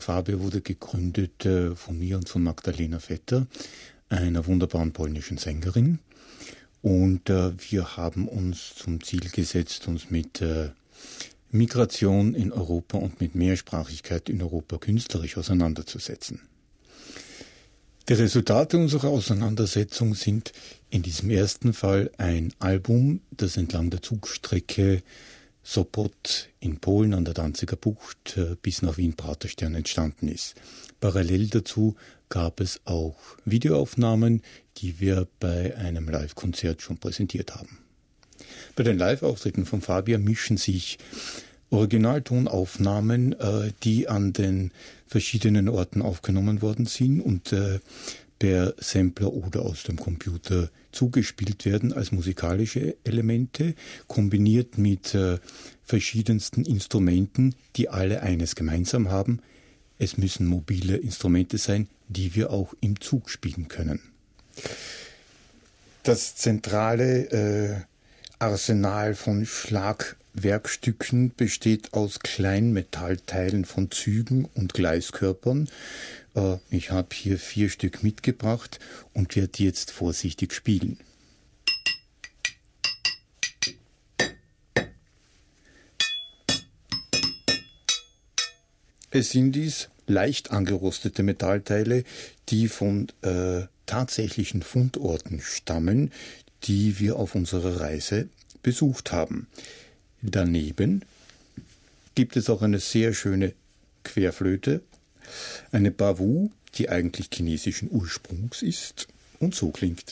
Fabia wurde gegründet von mir und von Magdalena Vetter, einer wunderbaren polnischen Sängerin. Und wir haben uns zum Ziel gesetzt, uns mit Migration in Europa und mit Mehrsprachigkeit in Europa künstlerisch auseinanderzusetzen. Die Resultate unserer Auseinandersetzung sind in diesem ersten Fall ein Album, das entlang der Zugstrecke Sopot in Polen an der Danziger Bucht bis nach Wien-Praterstern entstanden ist. Parallel dazu gab es auch Videoaufnahmen, die wir bei einem Live-Konzert schon präsentiert haben. Bei den Live-Auftritten von Fabia mischen sich Originaltonaufnahmen, die an den verschiedenen Orten aufgenommen worden sind und per Sampler oder aus dem Computer zugespielt werden als musikalische Elemente, kombiniert mit verschiedensten Instrumenten, die alle eines gemeinsam haben. Es müssen mobile Instrumente sein, die wir auch im Zug spielen können. Das zentrale Arsenal von Schlagwerkstücken besteht aus Kleinmetallteilen von Zügen und Gleiskörpern. Ich habe hier 4 Stück mitgebracht und werde die jetzt vorsichtig spielen. Es sind dies leicht angerostete Metallteile, die von tatsächlichen Fundorten stammen, die wir auf unserer Reise besucht haben. Daneben gibt es auch eine sehr schöne Querflöte, eine Bawu, die eigentlich chinesischen Ursprungs ist und so klingt.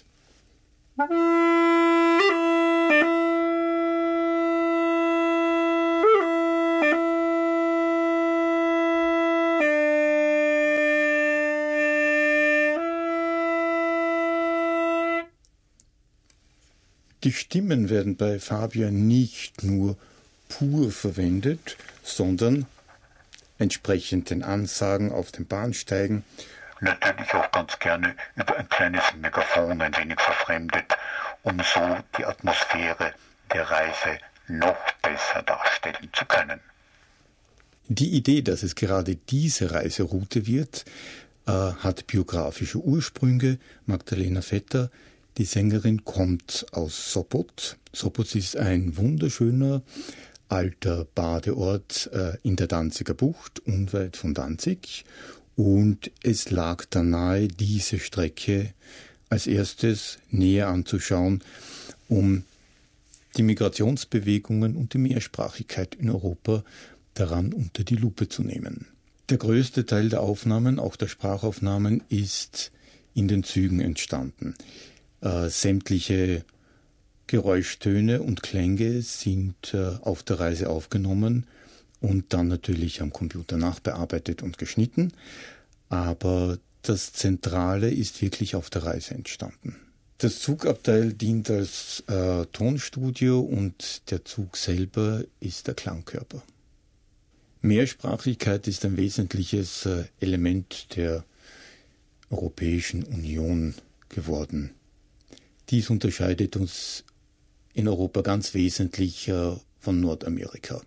Die Stimmen werden bei Fabia nicht nur pur verwendet, sondern entsprechend den Ansagen auf den Bahnsteigen natürlich auch ganz gerne über ein kleines Megafon ein wenig verfremdet, um so die Atmosphäre der Reise noch besser darstellen zu können. Die Idee, dass es gerade diese Reiseroute wird, hat biografische Ursprünge. Magdalena Vetter, die Sängerin, kommt aus Sopot. Sopot ist ein wunderschöner alter Badeort in der Danziger Bucht, unweit von Danzig. Und es lag da nahe, diese Strecke als erstes näher anzuschauen, um die Migrationsbewegungen und die Mehrsprachigkeit in Europa daran unter die Lupe zu nehmen. Der größte Teil der Aufnahmen, auch der Sprachaufnahmen, ist in den Zügen entstanden. Sämtliche Geräuschtöne und Klänge sind auf der Reise aufgenommen und dann natürlich am Computer nachbearbeitet und geschnitten. Aber das Zentrale ist wirklich auf der Reise entstanden. Das Zugabteil dient als Tonstudio und der Zug selber ist der Klangkörper. Mehrsprachigkeit ist ein wesentliches Element der Europäischen Union geworden. Dies unterscheidet uns in Europa ganz wesentlich von Nordamerika.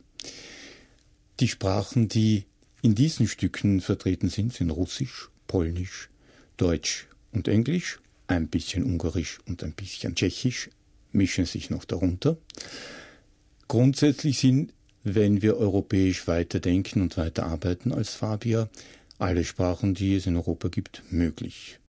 Die Sprachen, die in diesen Stücken vertreten sind, sind Russisch, Polnisch, Deutsch und Englisch. Ein bisschen Ungarisch und ein bisschen Tschechisch mischen sich noch darunter. Grundsätzlich sind, wenn wir europäisch weiterdenken und weiterarbeiten als Fabia, alle Sprachen, die es in Europa gibt, möglich.